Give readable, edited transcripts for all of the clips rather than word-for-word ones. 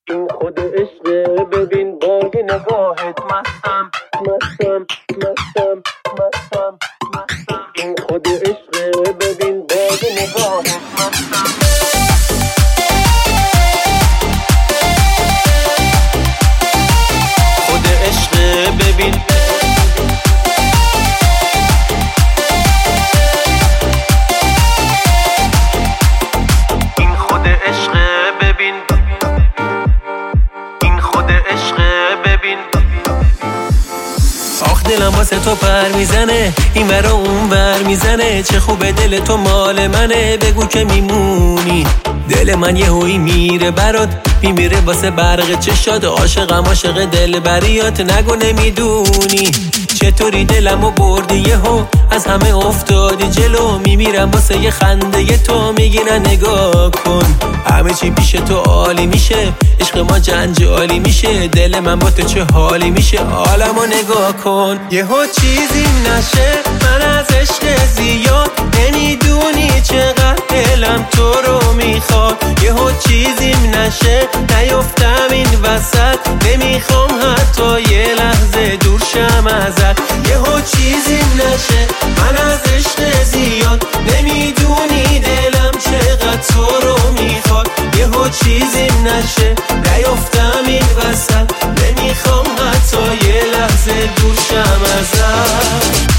این خود عشقه، ببین با یه نگاهت مستم مستم مستم مستم مستم. این خود عشقه، ببین با یه نگاهت مستم. خود عشقه ببین، این خود عشقه ببین، این خود عشقه ببین. آخ دلم واسه تو پر میزنه، این ورا اون ور میزنه. چه خوبه دل تو مال منه، بگو که میمونی. دل من یه هوی میره برات، میمیره واسه برق چشات. عاشقم عاشق دل بریات، نگو نمیدونی. چطوری دلمو بردی یهو، از همه افتادی جلو. میمیرم واسه یه خنده ی تو، میگی نه نگاه کن. همه چی پیش تو عالی میشه، عشق ما جنجالی میشه. دل من با تو چه حالی میشه، عالمو نگاه کن. یهو چیزی نشه، من از عشق زیاد نمیدونی چقدر دلم تو رو میخواد. یهو چیزیم نشه، نیفتم این وسط. نمیخوام حتی یه لحظه دور شم ازت. یهو چیزیم نشه، من از عشق زیاد نمیدونی دلم چقدر تو رو میخواد. یهو چیزیم نشه، نیفتم این وسط. نمیخوام حتی یه لحظه دور شم ازت.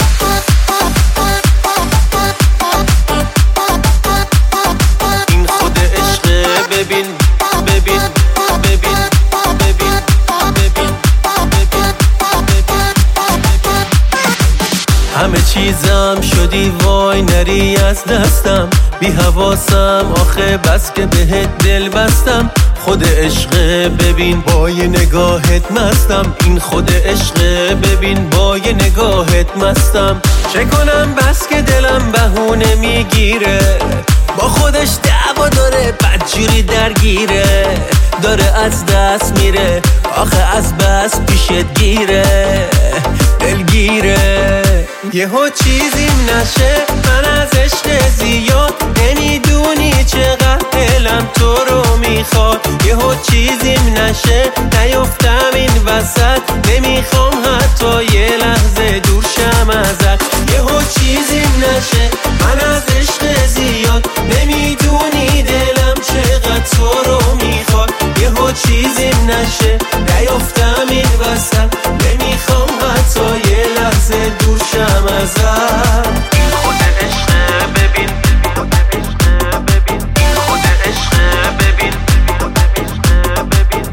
این خود عشقه، ببین ببین ببین ببین ببین ببین. همه چیزم شدی وای نری از دستم. بی حواسم آخه بس که بهت دل بستم. خود عشقه ببین با یه نگاهت مستم. این خود عشقه ببین با یه نگاهت مستم. چه کنم بس که دلم بهونه میگیره، با خودش دعوا داره بدجوری درگیره. داره از دست میره آخه از بس پیشت گیره، دلگیره. یهو چیزیم نشه، من از عشق زیاد نمیدونی چقدر دلم تو رو میخواد. یهو چیزیم نشه، نیفتم این وسط. نمیخوام حتی یه لحظه دور شم ازت. یهو چیزیم نشه، من از عشق زیاد نمیدونی دلم چقدر تو رو میخواد. یهو چیزیم نشه، نیفتم این وسط. نمیخوام حتی یه لحظه دور شم ازت. این خود عشقه ببین، این خود عشقه ببین، ببین.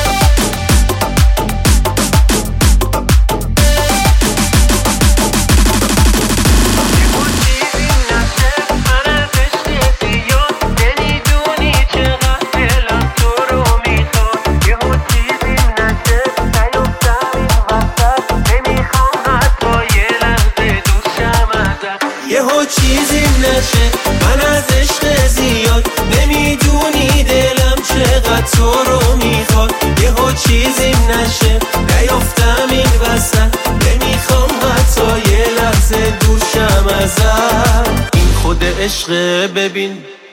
یهو چیزیم نشه، من از عشق زیاد نمیدونی دلم چقدر تو رو میخواد. یهو چیزیم نشه، نیفتم این وسط. نمیخوام حتی یه لحظه دور شم ازت. این خود عشقه ببین.